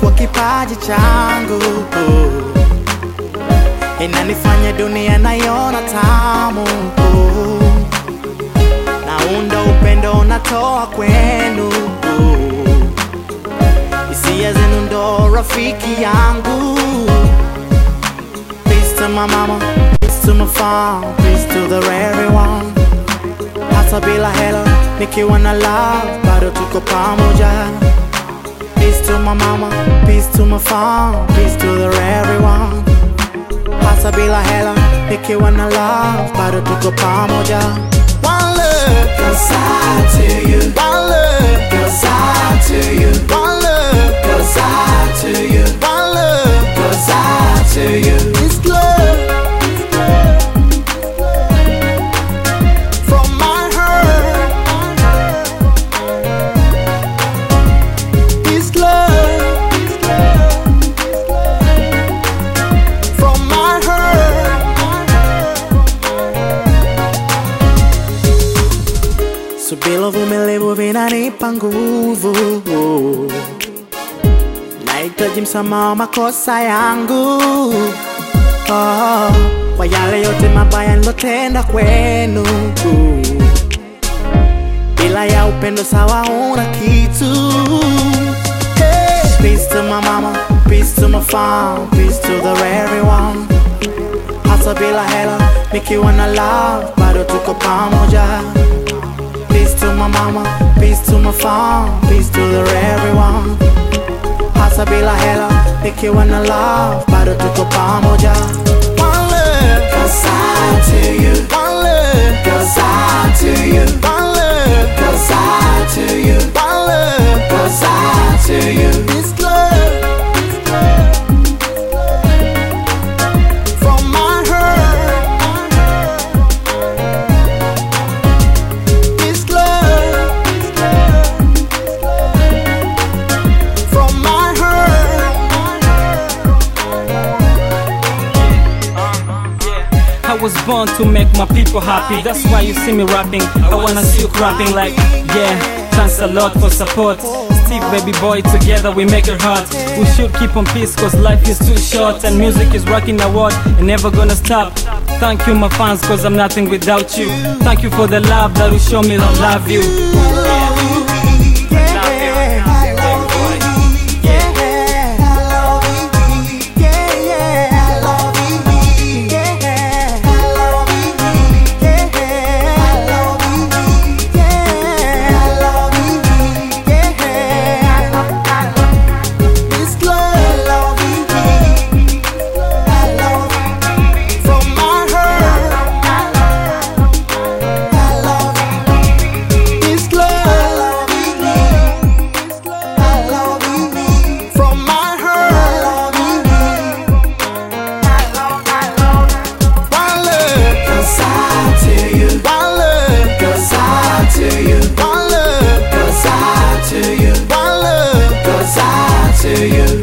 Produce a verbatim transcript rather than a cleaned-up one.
umekuwa kipaji changu, inanifanya dunia naiona tamu. Naunda upendo natoa kwenu, hisia zenu ndo rafiki yangu. Peace to my mama, peace to my fam, peace to the everyone. Hata bila hela nikiwa na love bado tuko pamoja. Peace to my mama, peace to my fam, peace to the everyone. Hata bila hela nikiwa na love bado tuko pamoja. One love goes out to you, one love goes out to you, one love goes out to you, one love goes out to you. This love from my heart, this love from my heart. Subira, uvumilivu vinanipa nguvu, nahitaji msamaha wa makosa yangu, oh, kwa yale yote mabaya nilotenda kwenu. Bila ya upendo sawa huna kitu. Hey. Peace to my mama, peace to my fam, peace to the everyone. Hata bila hela nikiwa na love bado tuko pamoja. Peace to my mama, peace to my fam, peace to the everyone. Hata bila hela nikiwa na love bado tuko pamoja. One love goes out to you, one love goes out to you, one love goes out to you, one love goes out to you. This love from my heart, this love from my heart. I was born to make my people happy. That's why you see me rapping. I wanna see you rapping like, yeah. Thanks a lot for support. Steve, baby boy, together we make it hard. We should keep on peace cause life is too short. And music is rocking the world and never gonna stop. Thank you my fans cause I'm nothing without you. Thank you for the love that you show me, I love you. To you.